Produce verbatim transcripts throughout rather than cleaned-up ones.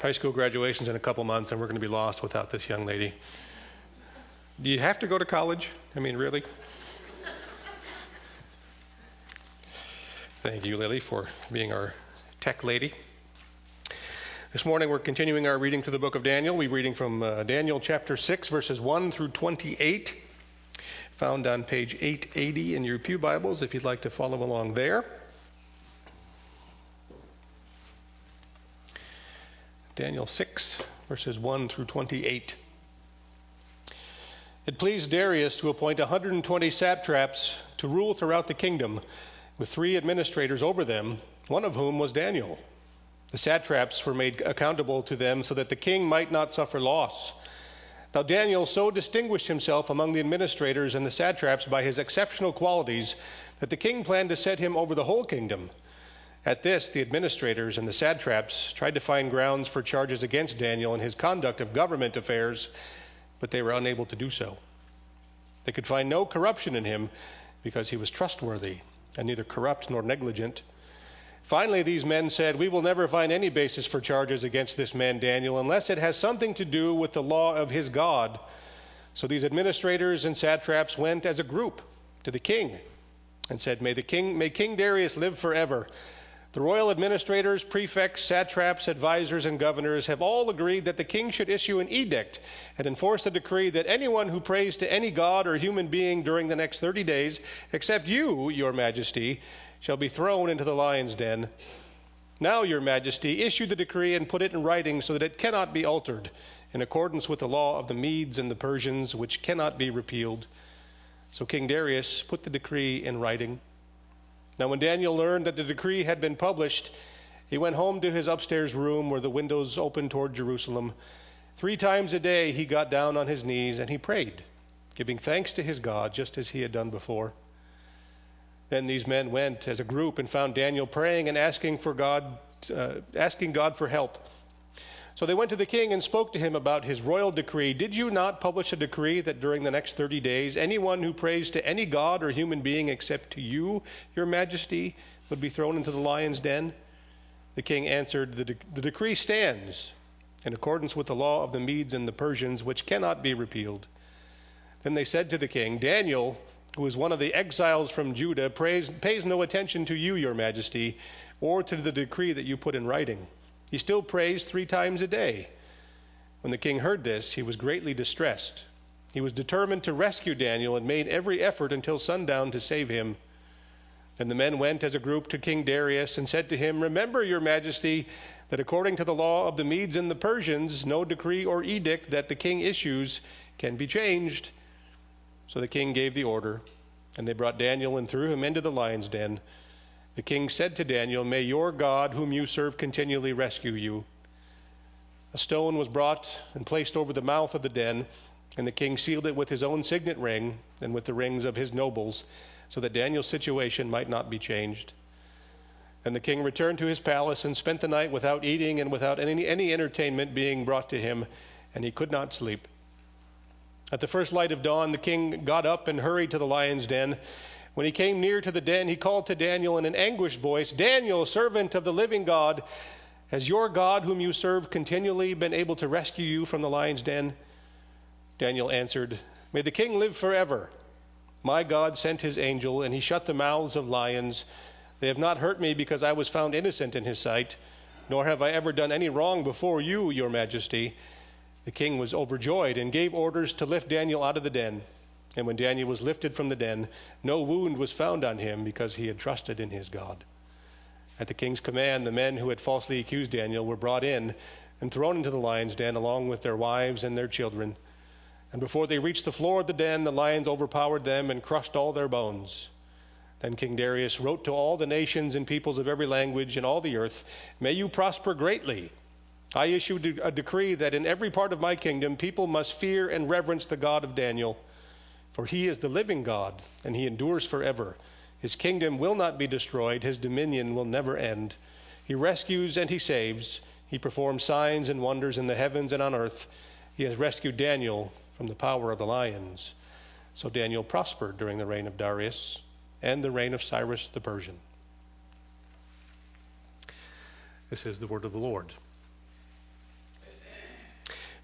high school graduation's in a couple months, and we're going to be lost without this young lady. Do you have to go to college? I mean, really? Thank you, Lily, for being our tech lady. This morning we're continuing our reading through the book of Daniel. We're reading from uh, Daniel chapter six, verses one through twenty-eight, found on page eight eighty in your pew Bibles, if you'd like to follow along there. Daniel six, verses one through twenty-eight. It pleased Darius to appoint one hundred twenty satraps to rule throughout the kingdom, with three administrators over them, one of whom was Daniel. The satraps were made accountable to them so that the king might not suffer loss. Now Daniel so distinguished himself among the administrators and the satraps by his exceptional qualities that the king planned to set him over the whole kingdom. At this, the administrators and the satraps tried to find grounds for charges against Daniel and his conduct of government affairs, but they were unable to do so. They could find no corruption in him because he was trustworthy and neither corrupt nor negligent. Finally, these men said, "We will never find any basis for charges against this man Daniel unless it has something to do with the law of his God." So these administrators and satraps went as a group to the king and said, "May the king, may King Darius live forever. The royal administrators, prefects, satraps, advisors, and governors have all agreed that the king should issue an edict and enforce a decree that anyone who prays to any god or human being during the next thirty days, except you, your majesty, shall be thrown into the lion's den. Now, your majesty, issue the decree and put it in writing so that it cannot be altered, in accordance with the law of the Medes and the Persians, which cannot be repealed." So King Darius put the decree in writing. Now when Daniel learned that the decree had been published, he went home to his upstairs room where the windows opened toward Jerusalem. Three times a day he got down on his knees and he prayed, giving thanks to his God, just as he had done before. Then these men went as a group and found Daniel praying and asking for God, uh, asking God for help. So they went to the king and spoke to him about his royal decree. "Did you not publish a decree that during the next thirty days, anyone who prays to any god or human being except to you, your majesty, would be thrown into the lion's den?" The king answered, the, de- the decree stands in accordance with the law of the Medes and the Persians, which cannot be repealed." Then they said to the king, "Daniel, who is one of the exiles from Judah, prays, pays no attention to you, your majesty, or to the decree that you put in writing. He still prays three times a day." When the king heard this, he was greatly distressed. He was determined to rescue Daniel and made every effort until sundown to save him. Then the men went as a group to King Darius and said to him, "Remember, your majesty, that according to the law of the Medes and the Persians, no decree or edict that the king issues can be changed." So the king gave the order, and they brought Daniel and threw him into the lion's den. The king said to Daniel, "May your God, whom you serve continually, rescue you." A stone was brought and placed over the mouth of the den, and the king sealed it with his own signet ring and with the rings of his nobles, so that Daniel's situation might not be changed. Then the king returned to his palace and spent the night without eating and without any, any entertainment being brought to him, and he could not sleep. At the first light of dawn, the king got up and hurried to the lion's den. When he came near to the den, he called to Daniel in an anguished voice, "Daniel, servant of the living God, has your God, whom you serve continually, been able to rescue you from the lion's den?" Daniel answered, "May the king live forever. My God sent his angel, and he shut the mouths of lions. They have not hurt me because I was found innocent in his sight, nor have I ever done any wrong before you, your majesty." The king was overjoyed and gave orders to lift Daniel out of the den. And when Daniel was lifted from the den, no wound was found on him because he had trusted in his God. At the king's command, the men who had falsely accused Daniel were brought in and thrown into the lion's den along with their wives and their children. And before they reached the floor of the den, the lions overpowered them and crushed all their bones. Then King Darius wrote to all the nations and peoples of every language in all the earth, "May you prosper greatly. I issue a decree that in every part of my kingdom people must fear and reverence the God of Daniel. For he is the living God, and he endures forever. His kingdom will not be destroyed. His dominion will never end. He rescues and he saves. He performs signs and wonders in the heavens and on earth. He has rescued Daniel from the power of the lions." So Daniel prospered during the reign of Darius and the reign of Cyrus the Persian. This is the word of the Lord.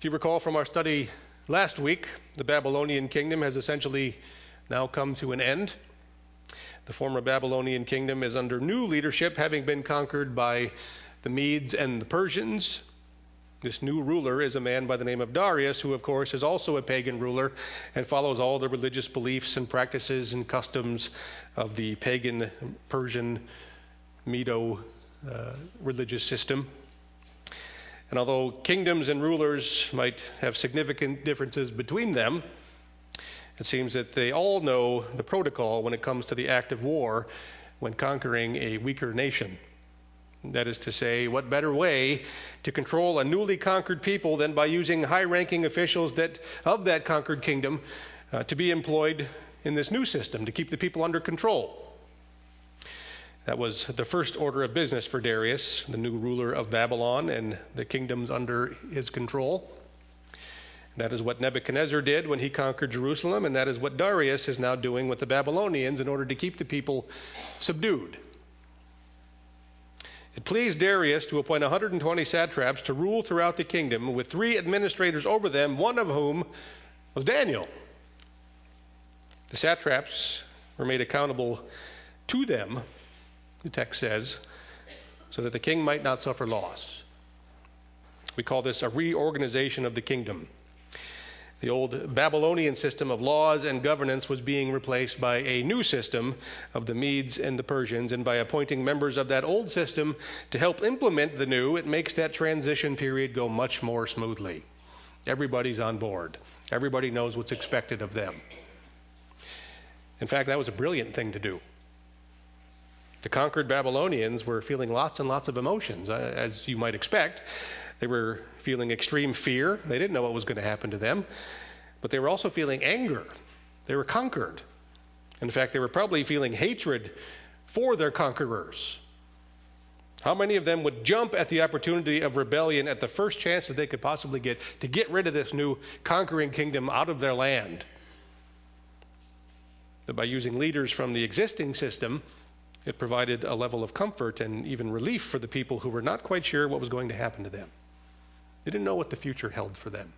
If you recall from our study last week, the Babylonian kingdom has essentially now come to an end. The former Babylonian kingdom is under new leadership, having been conquered by the Medes and the Persians. This new ruler is a man by the name of Darius, who, of course, is also a pagan ruler and follows all the religious beliefs and practices and customs of the pagan Persian Medo uh, religious system. And although kingdoms and rulers might have significant differences between them, it seems that they all know the protocol when it comes to the act of war when conquering a weaker nation. That is to say, what better way to control a newly conquered people than by using high-ranking officials that of that conquered kingdom uh, to be employed in this new system to keep the people under control. That was the first order of business for Darius, the new ruler of Babylon and the kingdoms under his control. That is what Nebuchadnezzar did when he conquered Jerusalem, and that is what Darius is now doing with the Babylonians in order to keep the people subdued. It pleased Darius to appoint one hundred twenty satraps to rule throughout the kingdom, with three administrators over them, one of whom was Daniel. The satraps were made accountable to them, the text says, so that the king might not suffer loss. We call this a reorganization of the kingdom. The old Babylonian system of laws and governance was being replaced by a new system of the Medes and the Persians, and by appointing members of that old system to help implement the new, it makes that transition period go much more smoothly. Everybody's on board. Everybody knows what's expected of them. In fact, that was a brilliant thing to do. The conquered Babylonians were feeling lots and lots of emotions, as you might expect. They were feeling extreme fear. They didn't know what was going to happen to them. But they were also feeling anger. They were conquered. In fact, they were probably feeling hatred for their conquerors. How many of them would jump at the opportunity of rebellion at the first chance that they could possibly get to get rid of this new conquering kingdom out of their land? But by using leaders from the existing system, it provided a level of comfort and even relief for the people who were not quite sure what was going to happen to them. They didn't know what the future held for them.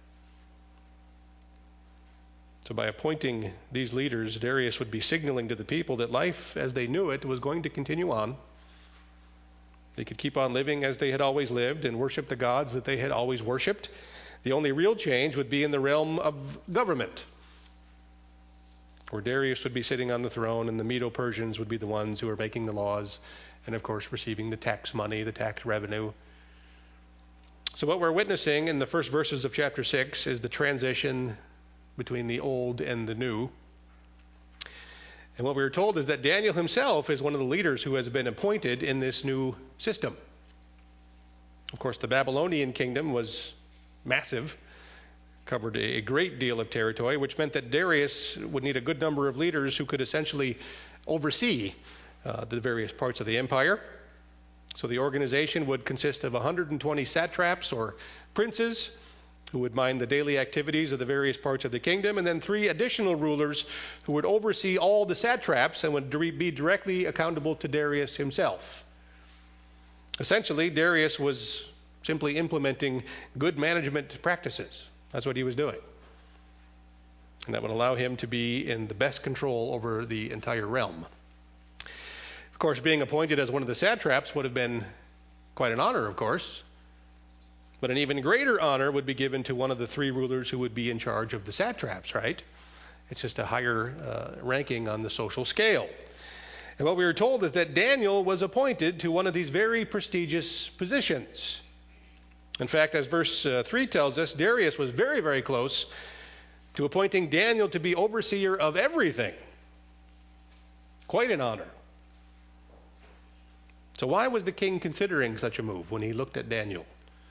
So by appointing these leaders, Darius would be signaling to the people that life as they knew it was going to continue on. They could keep on living as they had always lived and worship the gods that they had always worshipped. The only real change would be in the realm of government, where Darius would be sitting on the throne and the Medo-Persians would be the ones who are making the laws and, of course, receiving the tax money, the tax revenue. So what we're witnessing in the first verses of chapter six is the transition between the old and the new. And what we were told is that Daniel himself is one of the leaders who has been appointed in this new system. Of course, the Babylonian kingdom was massive, covered a great deal of territory, which meant that Darius would need a good number of leaders who could essentially oversee uh, the various parts of the empire. So the organization would consist of one hundred twenty satraps or princes who would mind the daily activities of the various parts of the kingdom, and then three additional rulers who would oversee all the satraps and would be directly accountable to Darius himself. Essentially, Darius was simply implementing good management practices. That's what he was doing. And that would allow him to be in the best control over the entire realm. Of course, being appointed as one of the satraps would have been quite an honor, of course. But an even greater honor would be given to one of the three rulers who would be in charge of the satraps, right? It's just a higher uh, ranking on the social scale. And what we were told is that Daniel was appointed to one of these very prestigious positions. In fact, as verse uh, three tells us, Darius was very, very close to appointing Daniel to be overseer of everything. Quite an honor. So why was the king considering such a move when he looked at Daniel?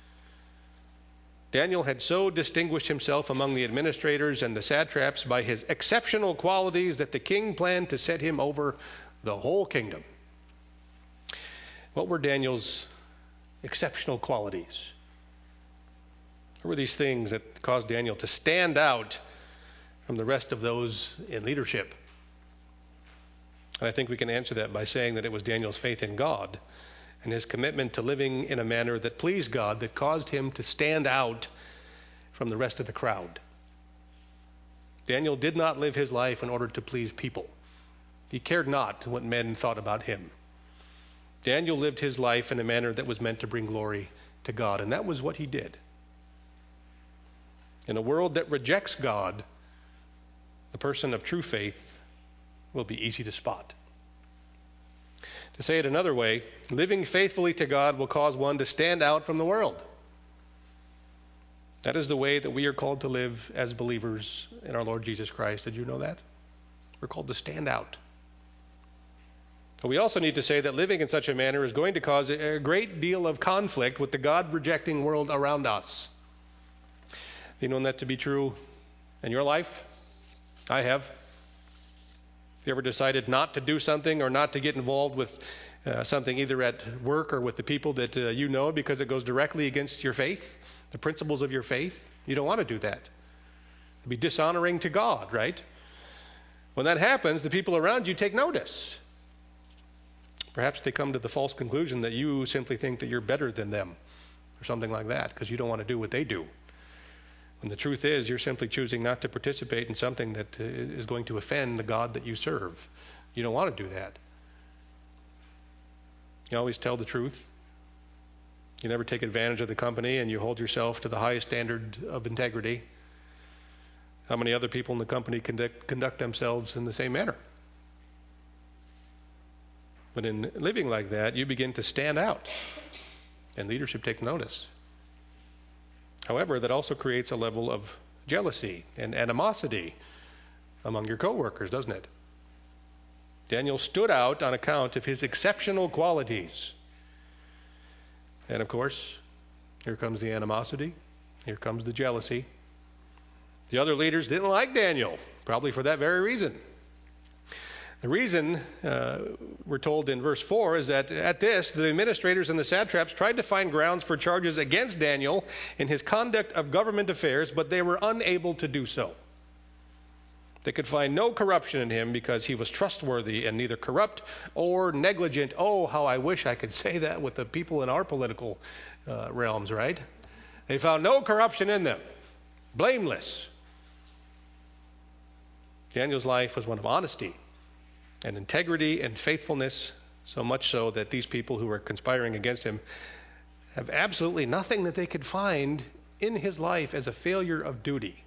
Daniel had so distinguished himself among the administrators and the satraps by his exceptional qualities that the king planned to set him over the whole kingdom. What were Daniel's exceptional qualities? What were these things that caused Daniel to stand out from the rest of those in leadership? And I think we can answer that by saying that it was Daniel's faith in God and his commitment to living in a manner that pleased God that caused him to stand out from the rest of the crowd. Daniel did not live his life in order to please people. He cared not what men thought about him. Daniel lived his life in a manner that was meant to bring glory to God, and that was what he did. In a world that rejects God, the person of true faith will be easy to spot. To say it another way, living faithfully to God will cause one to stand out from the world. That is the way that we are called to live as believers in our Lord Jesus Christ. Did you know that? We're called to stand out. But we also need to say that living in such a manner is going to cause a great deal of conflict with the God-rejecting world around us. Have you known that to be true in your life? I have. Have you ever decided not to do something or not to get involved with uh, something either at work or with the people that uh, you know because it goes directly against your faith, the principles of your faith? You don't want to do that. It'd be dishonoring to God, right? When that happens, the people around you take notice. Perhaps they come to the false conclusion that you simply think that you're better than them or something like that because you don't want to do what they do. When the truth is, you're simply choosing not to participate in something that uh, is going to offend the God that you serve. You don't want to do that. You always tell the truth. You never take advantage of the company, and you hold yourself to the highest standard of integrity. How many other people in the company conduct, conduct themselves in the same manner? But in living like that, you begin to stand out, and leadership takes notice. However, that also creates a level of jealousy and animosity among your coworkers, doesn't it? Daniel stood out on account of his exceptional qualities. And of course, here comes the animosity. Here comes the jealousy. The other leaders didn't like Daniel, probably for that very reason. The reason, uh, we're told in verse four, is that at this, the administrators and the satraps tried to find grounds for charges against Daniel in his conduct of government affairs, but they were unable to do so. They could find no corruption in him because he was trustworthy and neither corrupt or negligent. Oh, how I wish I could say that with the people in our political uh, realms, right? They found no corruption in them. Blameless. Daniel's life was one of honesty and integrity and faithfulness, so much so that these people who are conspiring against him have absolutely nothing that they could find in his life as a failure of duty.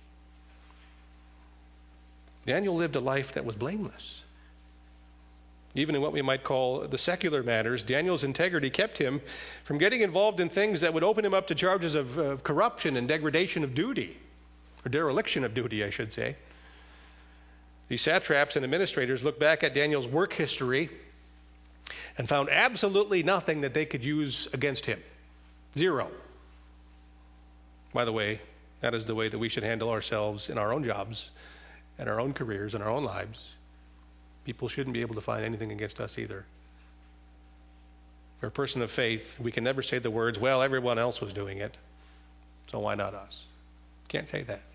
Daniel lived a life that was blameless. Even in what we might call the secular matters, Daniel's integrity kept him from getting involved in things that would open him up to charges of, of corruption and degradation of duty, or dereliction of duty, I should say. These satraps and administrators looked back at Daniel's work history and found absolutely nothing that they could use against him. Zero. By the way, that is the way that we should handle ourselves in our own jobs, in our own careers, in our own lives. People shouldn't be able to find anything against us either. For a person of faith, we can never say the words, well, everyone else was doing it, so why not us? Can't say that.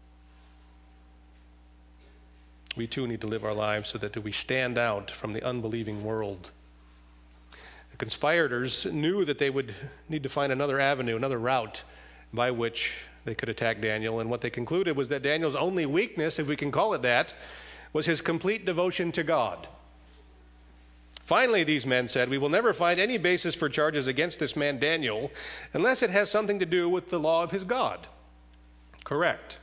We too need to live our lives so that we stand out from the unbelieving world. The conspirators knew that they would need to find another avenue, another route by which they could attack Daniel, and what they concluded was that Daniel's only weakness, if we can call it that, was his complete devotion to God. Finally, these men said, we will never find any basis for charges against this man Daniel unless it has something to do with the law of his God. Correct.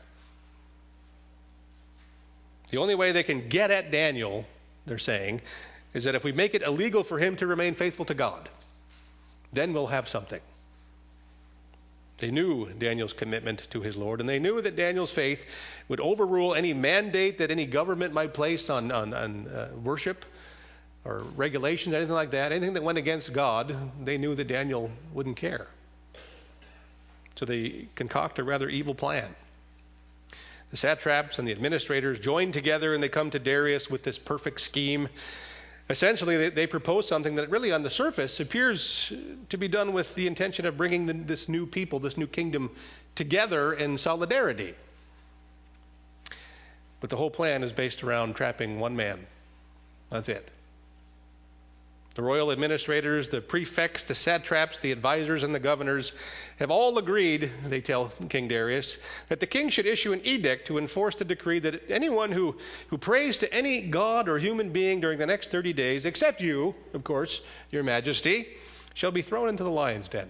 The only way they can get at Daniel, they're saying, is that if we make it illegal for him to remain faithful to God, then we'll have something. They knew Daniel's commitment to his Lord, and they knew that Daniel's faith would overrule any mandate that any government might place on, on, on uh, worship or regulations, anything like that. Anything that went against God, they knew that Daniel wouldn't care. So they concoct a rather evil plan. The satraps and the administrators join together and they come to Darius with this perfect scheme. Essentially, they, they propose something that really on the surface appears to be done with the intention of bringing the, this new people, this new kingdom together in solidarity. But the whole plan is based around trapping one man. That's it. The royal administrators, the prefects, the satraps, the advisors, and the governors have all agreed, they tell King Darius, that the king should issue an edict to enforce the decree that anyone who, who prays to any god or human being during the next thirty days, except you, of course, your majesty, shall be thrown into the lion's den.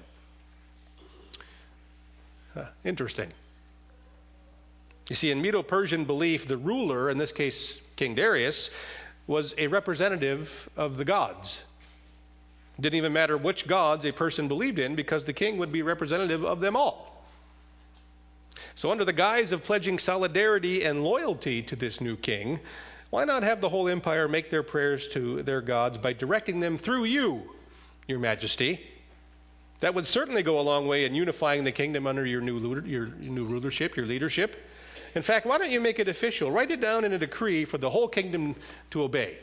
Uh, interesting. You see, in Medo-Persian belief, the ruler, in this case King Darius, was a representative of the gods. It didn't even matter which gods a person believed in, because the king would be representative of them all. So under the guise of pledging solidarity and loyalty to this new king, why not have the whole empire make their prayers to their gods by directing them through you, your majesty? That would certainly go a long way in unifying the kingdom under your new, your new rulership, your leadership. In fact, why don't you make it official? Write it down in a decree for the whole kingdom to obey.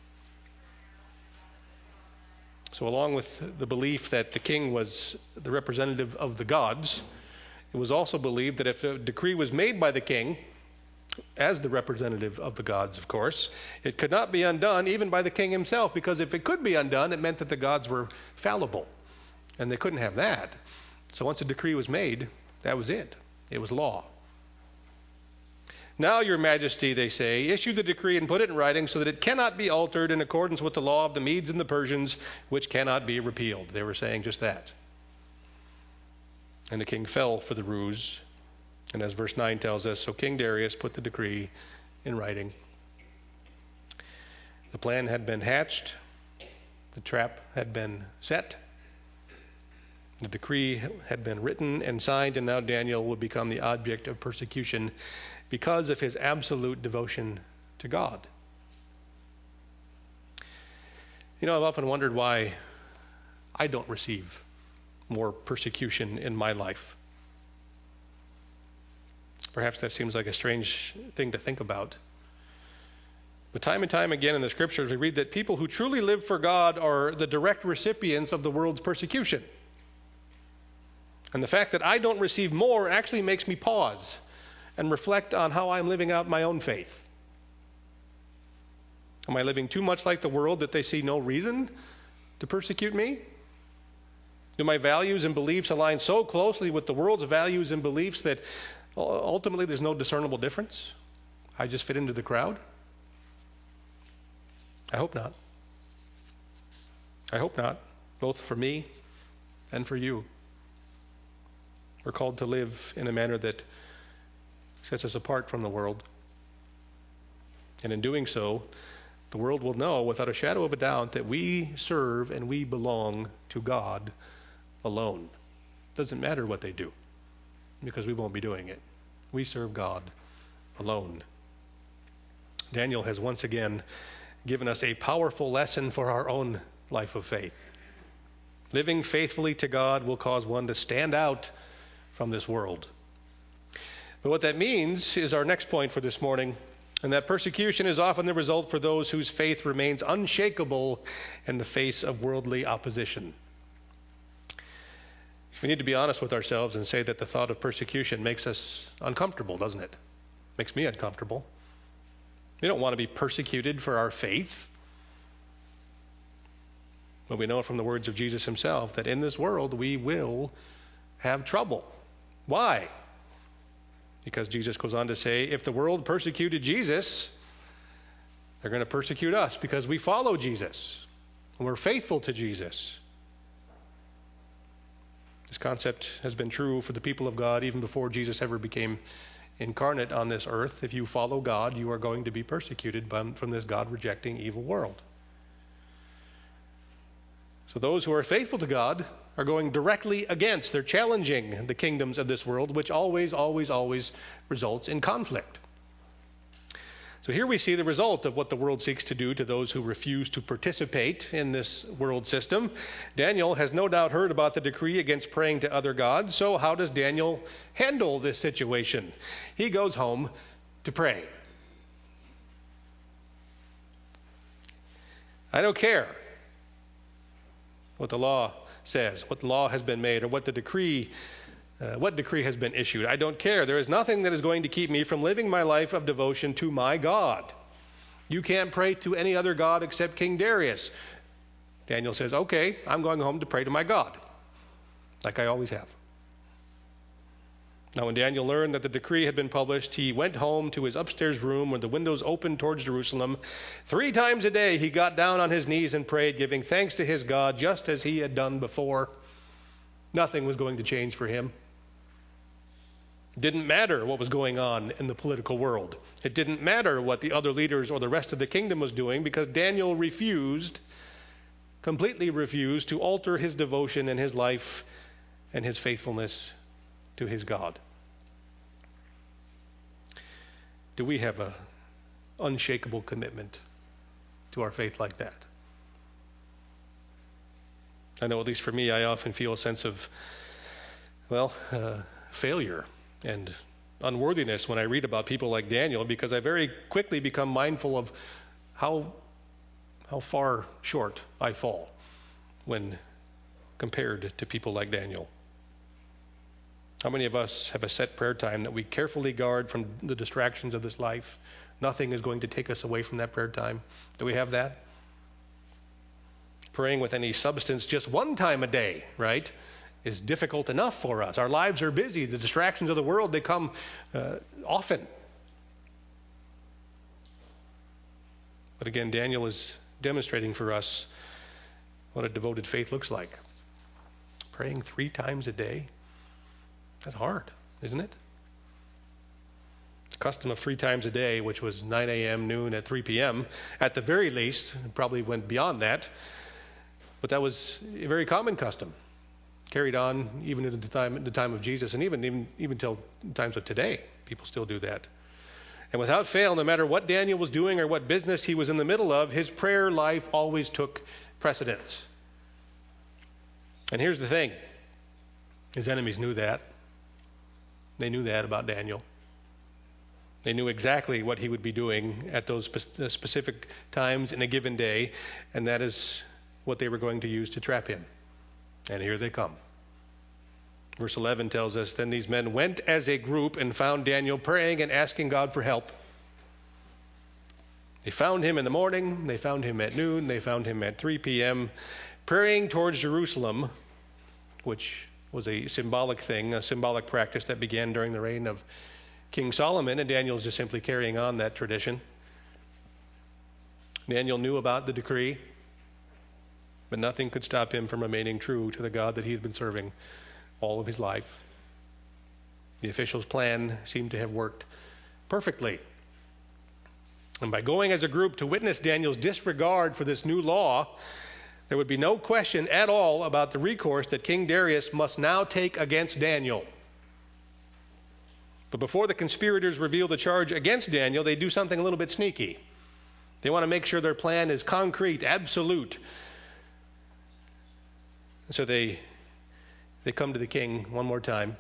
So along with the belief that the king was the representative of the gods, it was also believed that if a decree was made by the king, as the representative of the gods, of course, it could not be undone even by the king himself, because if it could be undone, it meant that the gods were fallible, and they couldn't have that. So once a decree was made, that was it. It was law. Now, your majesty, they say, issue the decree and put it in writing so that it cannot be altered in accordance with the law of the Medes and the Persians, which cannot be repealed. They were saying just that. And the king fell for the ruse. And as verse nine tells us, so King Darius put the decree in writing. The plan had been hatched. The trap had been set. The decree had been written and signed, and now Daniel would become the object of persecution because of his absolute devotion to God. You know, I've often wondered why I don't receive more persecution in my life. Perhaps that seems like a strange thing to think about. But time and time again in the scriptures, we read that people who truly live for God are the direct recipients of the world's persecution. And the fact that I don't receive more actually makes me pause and reflect on how I'm living out my own faith. Am I living too much like the world that they see no reason to persecute me? Do my values and beliefs align so closely with the world's values and beliefs that ultimately there's no discernible difference? I just fit into the crowd? I hope not. I hope not, both for me and for you. We're called to live in a manner that sets us apart from the world. And in doing so, the world will know without a shadow of a doubt that we serve and we belong to God alone. It doesn't matter what they do, because we won't be doing it. We serve God alone. Daniel has once again given us a powerful lesson for our own life of faith. Living faithfully to God will cause one to stand out from this world. But what that means is our next point for this morning, and that persecution is often the result for those whose faith remains unshakable in the face of worldly opposition. We need to be honest with ourselves and say that the thought of persecution makes us uncomfortable, doesn't it? Makes me uncomfortable. We don't want to be persecuted for our faith. But we know from the words of Jesus himself that in this world we will have trouble. Why? Because Jesus goes on to say, if the world persecuted Jesus, they're going to persecute us because we follow Jesus and we're faithful to Jesus. This concept has been true for the people of God even before Jesus ever became incarnate on this earth. If you follow God, you are going to be persecuted from this God-rejecting evil world. So those who are faithful to God are going directly against, they're challenging the kingdoms of this world, which always, always, always results in conflict. So here we see the result of what the world seeks to do to those who refuse to participate in this world system. Daniel has no doubt heard about the decree against praying to other gods. So how does Daniel handle this situation? He goes home to pray. I don't care what the law says, what the law has been made, or what the decree Uh, what decree has been issued. I don't care. There is nothing that is going to keep me from living my life of devotion to my God. You can't pray to any other God except King Darius. Daniel says, okay, I'm going home to pray to my God, like I always have. Now, when Daniel learned that the decree had been published, he went home to his upstairs room where the windows opened towards Jerusalem. Three times a day he got down on his knees and prayed, giving thanks to his God, just as he had done before. Nothing was going to change for him. It didn't matter what was going on in the political world. It didn't matter what the other leaders or the rest of the kingdom was doing, because Daniel refused, completely refused, to alter his devotion and his life and his faithfulness to his God. Do we have an unshakable commitment to our faith like that? I know, at least for me, I often feel a sense of, well, uh, failure and unworthiness when I read about people like Daniel, because I very quickly become mindful of how how far short I fall when compared to people like Daniel. How many of us have a set prayer time that we carefully guard from the distractions of this life? Nothing is going to take us away from that prayer time. Do we have that? Praying with any substance just one time a day, right, is difficult enough for us. Our lives are busy. The distractions of the world, they come uh, often. But again, Daniel is demonstrating for us what a devoted faith looks like. Praying three times a day. That's hard, isn't it? The custom of three times a day, which was nine a.m., noon, at three p.m., at the very least, probably went beyond that, but that was a very common custom, carried on even in the time, the time of Jesus, and even, even, even till times of today, people still do that. And without fail, no matter what Daniel was doing or what business he was in the middle of, his prayer life always took precedence. And here's the thing. His enemies knew that. They knew that about Daniel. They knew exactly what he would be doing at those spe- specific times in a given day, and that is what they were going to use to trap him. And here they come. Verse eleven tells us, then these men went as a group and found Daniel praying and asking God for help. They found him in the morning, they found him at noon, they found him at three p.m., praying towards Jerusalem, which was a symbolic thing, a symbolic practice that began during the reign of King Solomon, and Daniel is just simply carrying on that tradition. Daniel knew about the decree, but nothing could stop him from remaining true to the God that he had been serving all of his life. The officials' plan seemed to have worked perfectly. And by going as a group to witness Daniel's disregard for this new law, there would be no question at all about the recourse that King Darius must now take against Daniel. But before the conspirators reveal the charge against Daniel, they do something a little bit sneaky. They want to make sure their plan is concrete, absolute. So they, they come to the king one more time.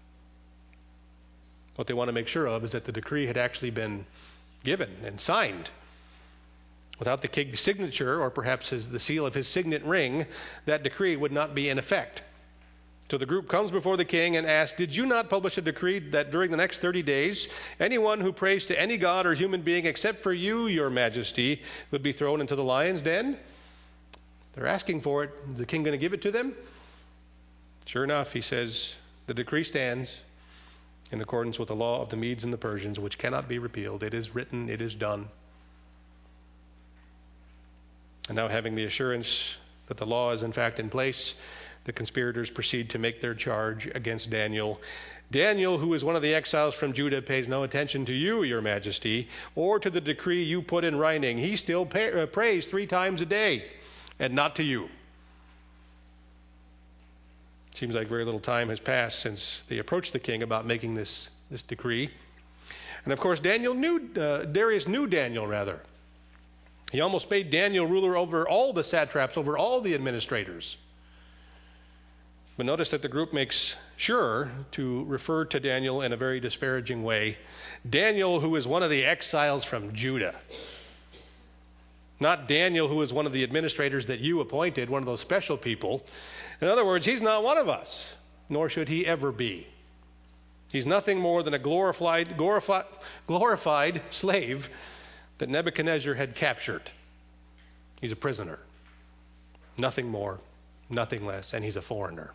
What they want to make sure of is that the decree had actually been given and signed. Without the king's signature, or perhaps his, the seal of his signet ring, that decree would not be in effect. So the group comes before the king and asks, did you not publish a decree that during the next thirty days, anyone who prays to any god or human being except for you, your majesty, would be thrown into the lion's den? They're asking for it. Is the king going to give it to them? Sure enough, he says, the decree stands in accordance with the law of the Medes and the Persians, which cannot be repealed. It is written, it is done. And now, having the assurance that the law is in fact in place, the conspirators proceed to make their charge against Daniel. Daniel, who is one of the exiles from Judah, pays no attention to you, your majesty, or to the decree you put in writing. He still pay, uh, prays three times a day, and not to you. Seems like very little time has passed since they approached the king about making this, this decree. And of course, Daniel knew, uh, Darius knew Daniel, rather. He almost made Daniel ruler over all the satraps, over all the administrators. But notice that the group makes sure to refer to Daniel in a very disparaging way. Daniel, who is one of the exiles from Judah. Not Daniel, who is one of the administrators that you appointed, one of those special people. In other words, he's not one of us, nor should he ever be. He's nothing more than a glorified, glorified, glorified slave that Nebuchadnezzar had captured. He's a prisoner. Nothing more, nothing less, and he's a foreigner.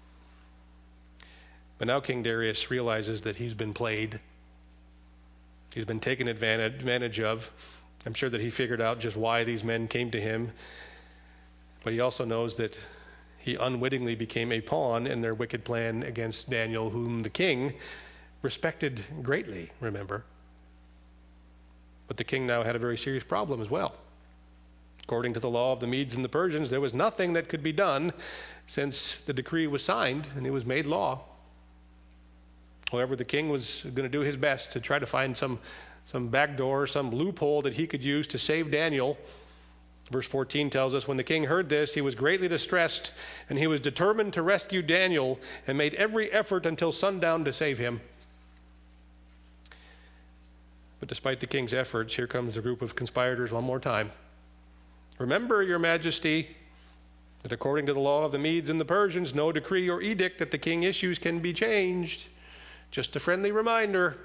But now King Darius realizes that he's been played. He's been taken advantage of. I'm sure that he figured out just why these men came to him. But he also knows that he unwittingly became a pawn in their wicked plan against Daniel, whom the king respected greatly, remember. But the king now had a very serious problem as well. According to the law of the Medes and the Persians, there was nothing that could be done since the decree was signed and it was made law. However, the king was going to do his best to try to find some, some backdoor, some loophole that he could use to save Daniel. Verse fourteen tells us, when the king heard this, he was greatly distressed, and he was determined to rescue Daniel and made every effort until sundown to save him. But despite the king's efforts, here comes a group of conspirators one more time. Remember, your majesty, that according to the law of the Medes and the Persians, no decree or edict that the king issues can be changed. Just a friendly reminder.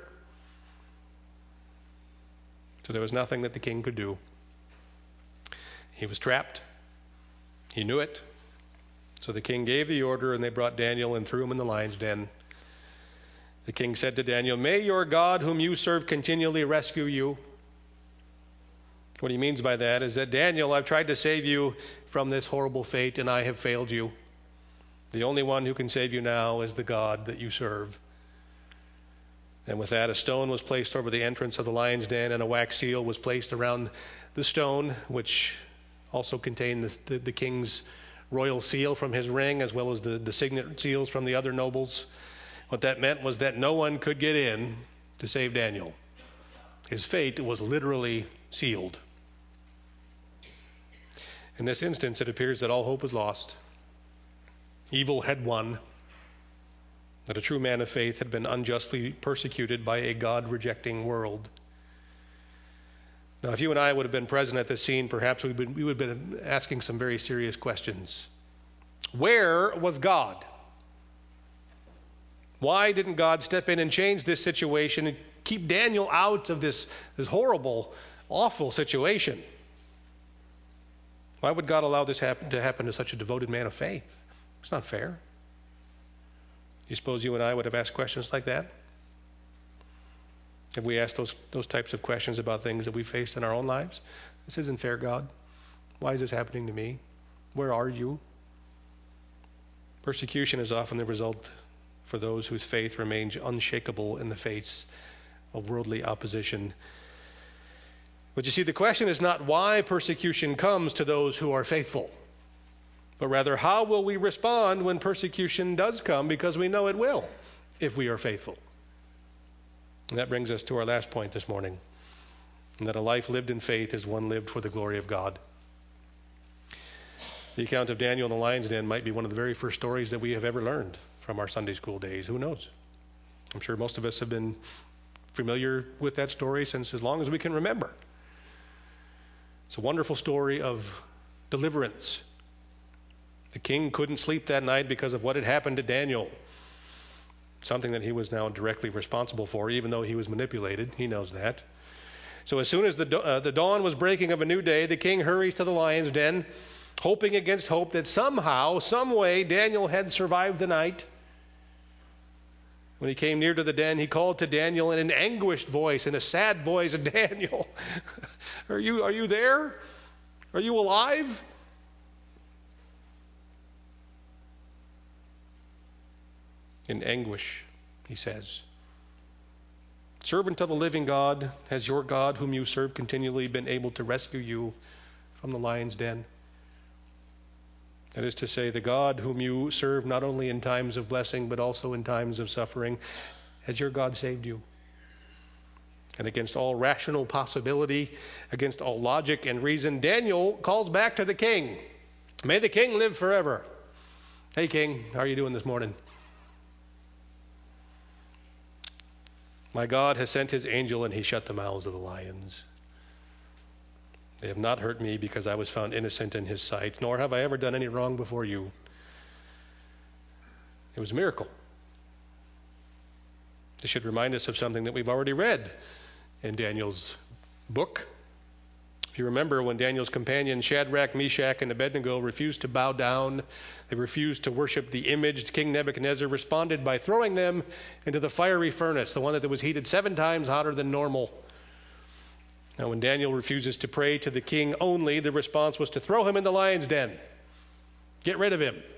So there was nothing that the king could do. He was trapped. He knew it. So the king gave the order, and they brought Daniel and threw him in the lion's den. The king said to Daniel, "May your God, whom you serve, continually rescue you." What he means by that is that, Daniel, I've tried to save you from this horrible fate, and I have failed you. The only one who can save you now is the God that you serve. And with that, a stone was placed over the entrance of the lion's den, and a wax seal was placed around the stone, which also contained the, the, the king's royal seal from his ring, as well as the, the signet seals from the other nobles. What that meant was that no one could get in to save Daniel. His fate was literally sealed. In this instance, it appears that all hope was lost. Evil had won. That a true man of faith had been unjustly persecuted by a God-rejecting world. Now, if you and I would have been present at this scene, perhaps we would, we would have been asking some very serious questions. Where was God? Why didn't God step in and change this situation and keep Daniel out of this, this horrible, awful situation? Why would God allow this happen, to happen to such a devoted man of faith? It's not fair. You suppose you and I would have asked questions like that? Have we asked those, those types of questions about things that we faced in our own lives? This isn't fair, God. Why is this happening to me? Where are you? Persecution is often the result for those whose faith remains unshakable in the face of worldly opposition. But you see, the question is not why persecution comes to those who are faithful, but rather, how will we respond when persecution does come? Because we know it will, if we are faithful. And that brings us to our last point this morning, and that a life lived in faith is one lived for the glory of God. The account of Daniel in the lion's den might be one of the very first stories that we have ever learned from our Sunday school days. Who knows? I'm sure most of us have been familiar with that story since as long as we can remember. It's a wonderful story of deliverance. The king couldn't sleep that night because of what had happened to Daniel, something that he was now directly responsible for, even though he was manipulated. He knows that. So as soon as the, uh, the dawn was breaking of a new day, the king hurries to the lion's den, hoping against hope that somehow, some way, Daniel had survived the night. When he came near to the den, he called to Daniel in an anguished voice, in a sad voice, "Daniel, are you, are you there? Are you alive?" In anguish, he says, "Servant of the living God, has your God, whom you serve continually, been able to rescue you from the lion's den?" That is to say, the God whom you serve not only in times of blessing, but also in times of suffering. Has your God saved you? And against all rational possibility, against all logic and reason, Daniel calls back to the king. May the king live forever. "Hey, king, how are you doing this morning?" "My God has sent his angel, and he shut the mouths of the lions. They have not hurt me because I was found innocent in his sight, nor have I ever done any wrong before you." It was a miracle. This should remind us of something that we've already read in Daniel's book. If you remember, when Daniel's companions Shadrach, Meshach, and Abednego refused to bow down, they refused to worship the image, King Nebuchadnezzar responded by throwing them into the fiery furnace, the one that was heated seven times hotter than normal. Now, when Daniel refuses to pray to the king only, the response was to throw him in the lion's den. Get rid of him.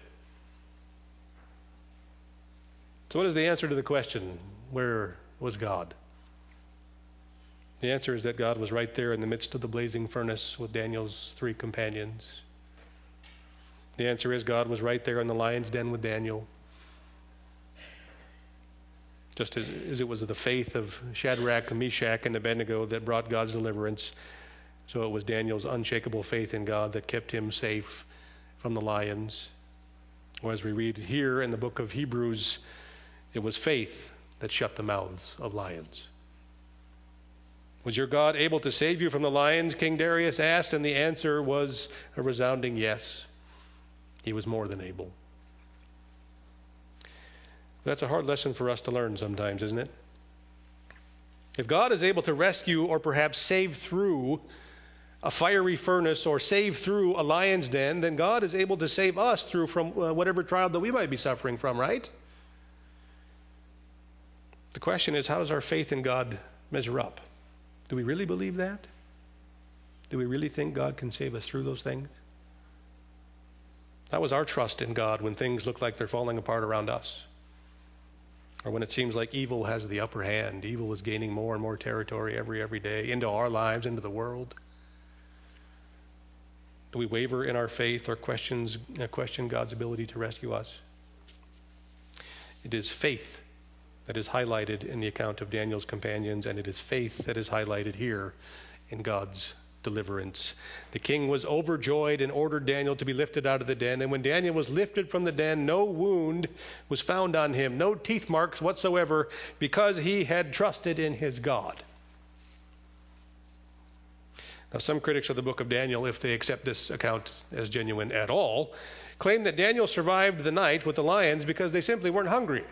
So what is the answer to the question, where was God? The answer is that God was right there in the midst of the blazing furnace with Daniel's three companions. The answer is God was right there in the lion's den with Daniel. Just as, as it was the faith of Shadrach, Meshach, and Abednego that brought God's deliverance, so it was Daniel's unshakable faith in God that kept him safe from the lions. Or as we read here in the book of Hebrews, it was faith that shut the mouths of lions. Was your God able to save you from the lions? King Darius asked, and the answer was a resounding yes. He was more than able. That's a hard lesson for us to learn sometimes, isn't it? If God is able to rescue or perhaps save through a fiery furnace or save through a lion's den, then God is able to save us through from uh, whatever trial that we might be suffering from, right? The question is, how does our faith in God measure up? Do we really believe that? Do we really think God can save us through those things? That was our trust in God when things look like they're falling apart around us. Or when it seems like evil has the upper hand. Evil is gaining more and more territory every, every day into our lives, into the world. Do we waver in our faith or questions, uh, question God's ability to rescue us? It is faith that is highlighted in the account of Daniel's companions, and it is faith that is highlighted here in God's deliverance. The king was overjoyed and ordered Daniel to be lifted out of the den. And when Daniel was lifted from the den, no wound was found on him, no teeth marks whatsoever, because he had trusted in his God. Now, some critics of the book of Daniel, if they accept this account as genuine at all, claim that Daniel survived the night with the lions because they simply weren't hungry.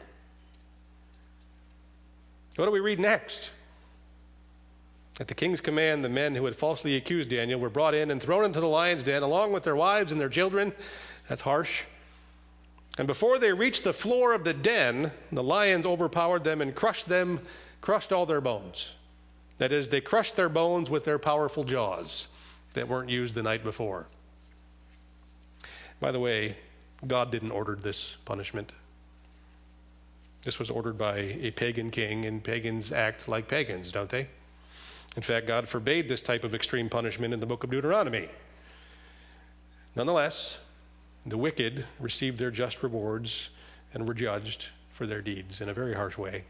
What do we read next? At the king's command, the men who had falsely accused Daniel were brought in and thrown into the lion's den along with their wives and their children. That's harsh. And before they reached the floor of the den, the lions overpowered them and crushed them, crushed all their bones. That is, they crushed their bones with their powerful jaws that weren't used the night before. By the way, God didn't order this punishment. This was ordered by a pagan king, and pagans act like pagans, don't they? In fact, God forbade this type of extreme punishment in the book of Deuteronomy. Nonetheless, the wicked received their just rewards and were judged for their deeds in a very harsh way.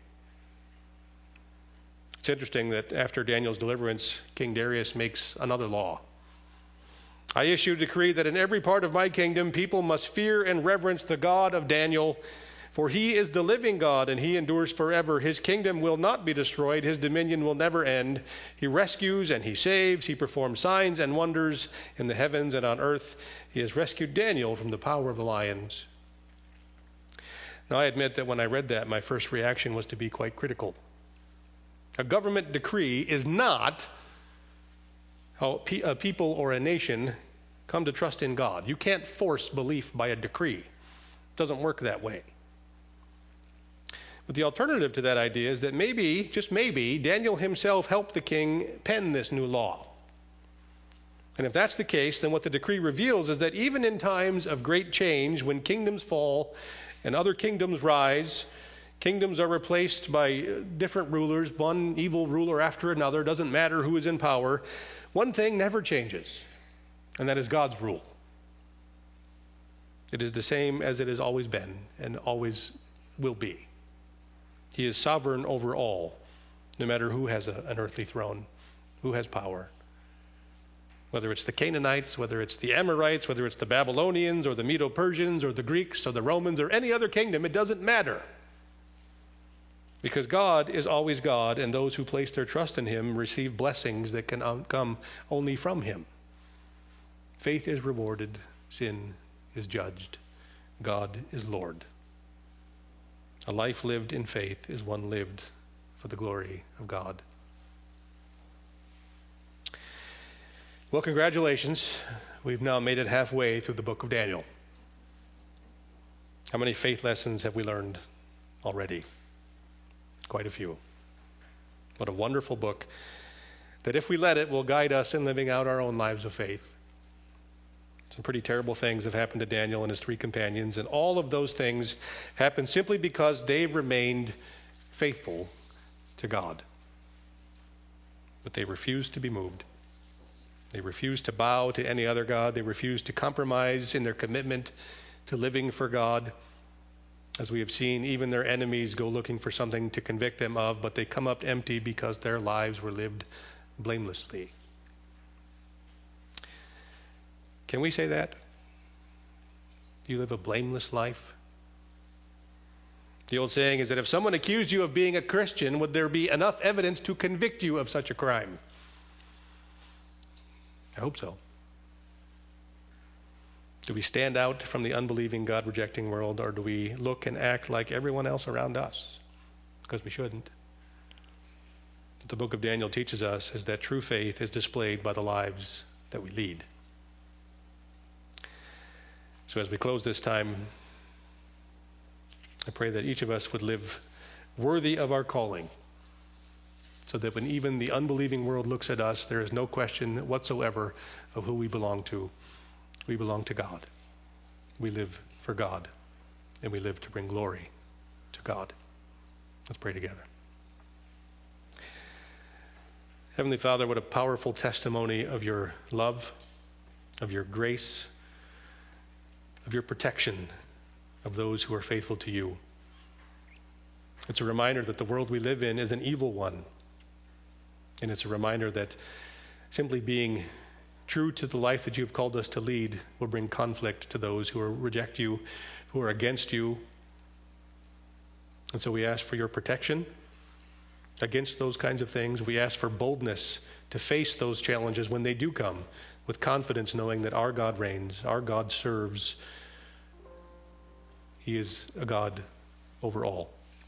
It's interesting that after Daniel's deliverance, King Darius makes another law. I issue a decree that in every part of my kingdom, people must fear and reverence the God of Daniel, for he is the living God, and he endures forever. His kingdom will not be destroyed. His dominion will never end. He rescues and he saves. He performs signs and wonders in the heavens and on earth. He has rescued Daniel from the power of the lions. Now, I admit that when I read that, my first reaction was to be quite critical. A government decree is not how a people or a nation come to trust in God. You can't force belief by a decree. It doesn't work that way. But the alternative to that idea is that maybe, just maybe, Daniel himself helped the king pen this new law. And if that's the case, then what the decree reveals is that even in times of great change, when kingdoms fall and other kingdoms rise, kingdoms are replaced by different rulers, one evil ruler after another, doesn't matter who is in power, one thing never changes, and that is God's rule. It is the same as it has always been and always will be. He is sovereign over all, no matter who has a, an earthly throne, who has power. Whether it's the Canaanites, whether it's the Amorites, whether it's the Babylonians or the Medo-Persians or the Greeks or the Romans or any other kingdom, it doesn't matter. Because God is always God, and those who place their trust in him receive blessings that can come only from him. Faith is rewarded, sin is judged. God is Lord. A life lived in faith is one lived for the glory of God. Well, congratulations. We've now made it halfway through the book of Daniel. How many faith lessons have we learned already? Quite a few. What a wonderful book that, if we let it, will guide us in living out our own lives of faith. Some pretty terrible things have happened to Daniel and his three companions, and all of those things happened simply because they remained faithful to God. But they refused to be moved. They refused to bow to any other god. They refused to compromise in their commitment to living for God. As we have seen, even their enemies go looking for something to convict them of, but they come up empty because their lives were lived blamelessly. Can we say that? You live a blameless life? The old saying is that if someone accused you of being a Christian, would there be enough evidence to convict you of such a crime? I hope so. Do we stand out from the unbelieving, God-rejecting world, or do we look and act like everyone else around us? Because we shouldn't. What the book of Daniel teaches us is that true faith is displayed by the lives that we lead. So as we close this time, I pray that each of us would live worthy of our calling, so that when even the unbelieving world looks at us, there is no question whatsoever of who we belong to. We belong to God. We live for God, and we live to bring glory to God. Let's pray together. Heavenly Father, what a powerful testimony of your love, of your grace, of your protection of those who are faithful to you. It's a reminder that the world we live in is an evil one. And it's a reminder that simply being true to the life that you've called us to lead will bring conflict to those who are, reject you, who are against you. And so we ask for your protection against those kinds of things. We ask for boldness to face those challenges when they do come, with confidence, knowing that our God reigns, our God serves. He is a God over all.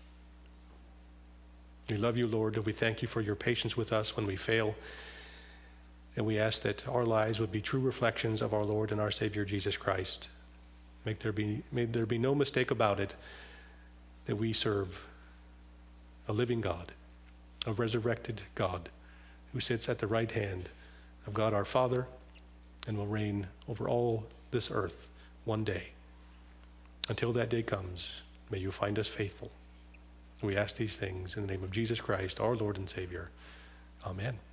We love you, Lord, and we thank you for your patience with us when we fail. And we ask that our lives would be true reflections of our Lord and our Savior, Jesus Christ. Make there be, may there be no mistake about it that we serve a living God, a resurrected God, who sits at the right hand of God our Father and will reign over all this earth one day. Until that day comes, may you find us faithful. We ask these things in the name of Jesus Christ, our Lord and Savior. Amen.